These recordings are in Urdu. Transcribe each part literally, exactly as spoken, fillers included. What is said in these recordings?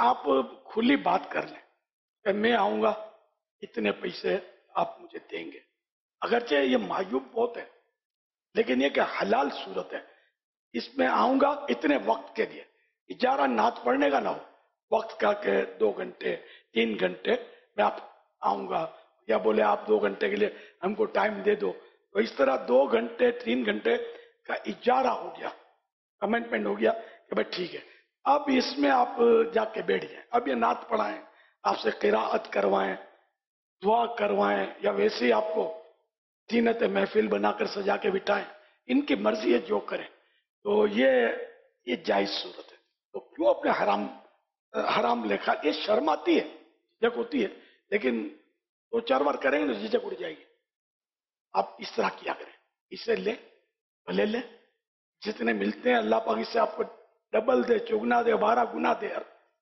آپ کھلی بات کر لیں کہ میں آؤں گا، اتنے پیسے آپ مجھے دیں گے. اگرچہ یہ معیوب بہت ہے، لیکن یہ کہ حلال صورت ہے. اس میں آؤں گا اتنے وقت کے لیے، اجارہ نعت پڑھنے کا نہ ہو، وقت کا کہ دو گھنٹے تین گھنٹے میں آپ آؤں گا، یا بولے آپ دو گھنٹے کے لیے ہم کو ٹائم دے دو. تو اس طرح دو گھنٹے تین گھنٹے کا اجارہ ہو گیا، کمٹمنٹ ہو گیا کہ بھائی ٹھیک ہے. اب اس میں آپ جا کے بیٹھ جائیں. اب یہ نعت پڑھائیں، آپ سے قراءت کروائیں، دعا کروائیں، یا ویسے ہی آپ کو زینت محفل بنا کر سجا کے بٹھائیں، ان کی مرضی ہے جو کریں. تو یہ یہ جائز صورت ہے. تو کیوں اپنے حرام حرام لکھا؟ یہ شرم آتی ہے، جھجک ہوتی ہے، لیکن دو چار بار کریں گے تو جھجک اڑ جائے گی. آپ اس طرح کیا کریں، اسے لیں، بھلے لیں، جتنے ملتے ہیں اللہ پاک اس سے آپ کو ڈبل دے، چگنا دے، بارہ گنا دے.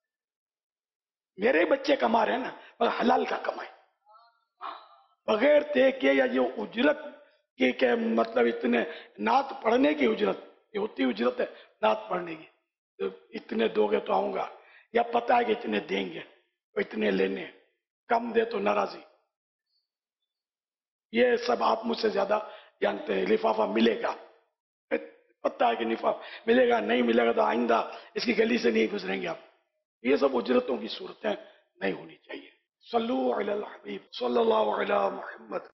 میرے بچے کما رہے ہیں نا، مگر حلال کا کمائیں، بغیر دے کے. یا جو اجرت کی کہ مطلب اتنے نعت پڑھنے کی اجرت، یہ ہوتی اجرت ہے نعت پڑھنے کی، تو اتنے دو گے تو آؤں گا، یا پتہ ہے کہ اتنے دیں گے تو اتنے لینے، کم دے تو ناراضی. یہ سب آپ مجھ سے زیادہ جانتے ہیں. لفافہ ملے گا، پتہ ہے کہ لفافہ ملے گا، نہیں ملے گا تو آئندہ اس کی گلی سے نہیں گزریں گے آپ. یہ سب اجرتوں کی صورتیں نہیں ہونی چاہیے. صلو علی الحبیب صلی اللہ علی محمد.